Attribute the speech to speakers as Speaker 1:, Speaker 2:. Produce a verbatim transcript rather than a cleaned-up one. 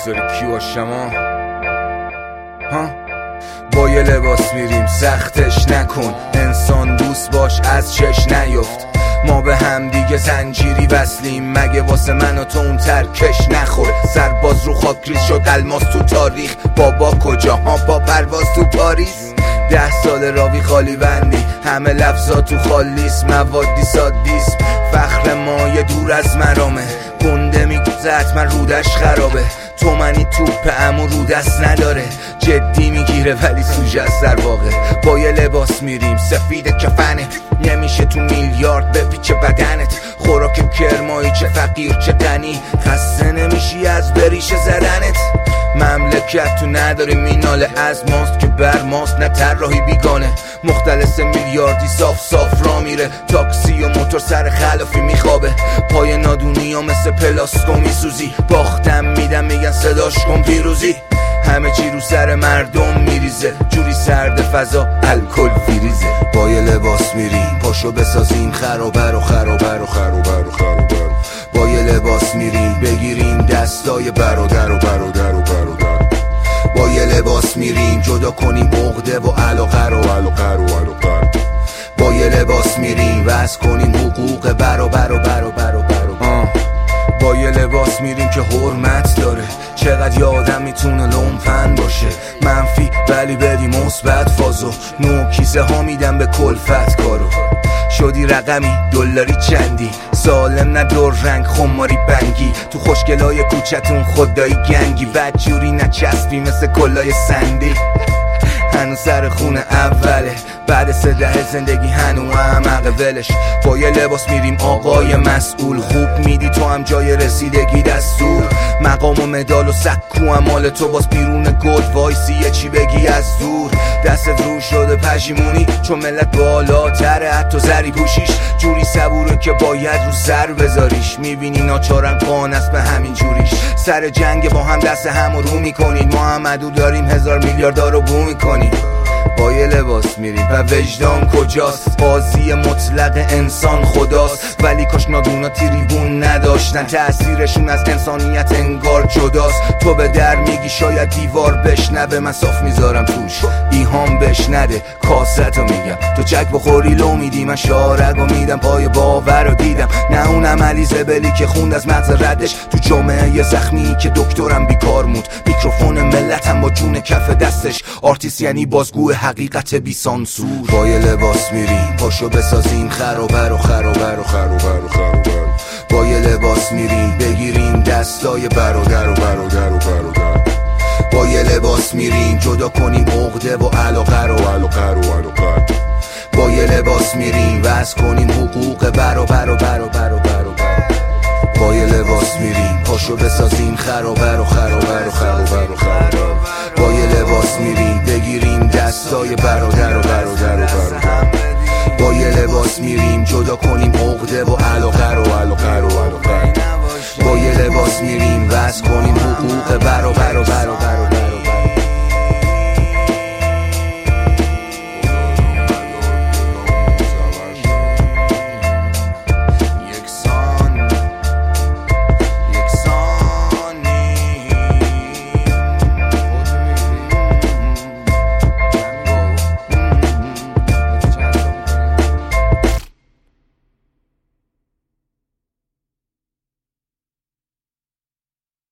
Speaker 1: دوست داری کی باشم ها؟ با یه لباس میریم سختش نکن، انسان دوست باش از چش نیفت. ما به هم دیگه زنجیری وصلیم، مگه واسه من و تو اون ترکش نخور. سرباز رو خاک ریز شد الماس تو تاریخ، بابا کجا ها با پرواز تو پاریس. ده سال راوی خالی بندی، همه لفظا تو خالیس، موادی سادیسم. فخر ما یه دور از مرامه، گنده میگوزه حتما رودش خرابه. تو منی توپ امو رو دست نداره، جدی میگیره ولی سوژه است در واقع. با یه لباس میریم سفید کفنه، نمیشه تو میلیارد بپیچه بدنت. خوراک کرمایی چه فقیر چه غنی، خسته نمیشی از بریشه زدنت. مملکت تو نداری میناله از ماست که بر ماست، نه طراحی بیگانه. مختلس میلیاردی صاف صاف را میره، تاکسی و موتور سر خلافی میخوابه. پای نادونی ها مثل پلاستیکو میسوزی، باختم میدم میگن صداش کن پیروزی. همه چی رو سر مردم میریزه، جوری سرد فضا الکل فریزه. با یه لباس میریم پاشو بسازیم خرابر و خرابر و خرابر و خرابر. با یه لباس میریم بگیریم دستای برادر و برادر و برادر. با یه لباس میریم جدا کنیم عقده و علاقه رو علاقه رو علاقه. با یه لباس میریم وضع کنیم حقوق برابر و برابر و برابر. با یه لباس میریم که حرمت داره، چقدر یه آدم میتونه لومپن باشه. منفی ولی بدی مثبت فازو، نو کیسه ها میدم به کلفت کارو. شدی رقمی دلاری چندی، سالم نه دور رنگ خماری بنگی. تو خوشگلای کوچتون خدایی گنگی، بدجوری نچسبی مثل کلای سندی. هنو سر خونه اوله، بعد سه دهه زندگی هنو هم عقل ولش. با یه لباس میریم آقای مسئول، خوب میدی تو هم جای رسیدگی دستور. مقام و مدال و سکو هم مال تو، باز بیرون گلد وایسی یه چی بگی از دور. دستت رو شده پشیمونی چون ملت بالاتره، حتی زری پوشیش جوری صبوره که باید رو سر بذاریش. میبینی ناچارم قان است به همین جوریش، سر جنگ با هم دست هم رو میکنید. ما هم عدو داریم هزار میلیاردها رو بو میکنیم. با یه لباس میریم و وجدان کجاست، بازی مطلق انسان خداست. ولی کاش نادونا تریبون نداشتن، تأثیرشون از انسانیت انگار جداست. تو به در میگی شاید دیوار بشنوه، من صاف میذارم توش ایهام بش نده. کاستو میگم تو چک بخوری لو میدی، من شارگو میدم پای باور رو دیدم. نه اون عملی زبلی که خوند از مغز ردش، تو جامعه زخمی که دکترم بیکار موند. میکروفون ملتم با جون کف دستش، آرتیست یعنی بازگو حقیقت بی سانسور. با یه لباس میریم پاشو بسازیم خرابر و خرابر و خرابر و خرابر. با یه لباس میریم بگیریم دستای برادر و برادر و برادر. با یه لباس میریم جدا کنیم عقده و علاقه رو علاقه رو علاقه. با یه لباس میریم وضع کنیم حقوق برابر و برابر و برابر. با یه لباس میریم پاشو بسازیم خرابر و خرابر و خرابر و خرابر. با یه لباس میریم بگیریم دستای برادر و برادر و برادر. با یه لباس میریم جدا کنیم عقده و علاقه رو علاقه رو علاقه. با یه لباس میریم وضع کنیم حقوق برابر و برابر و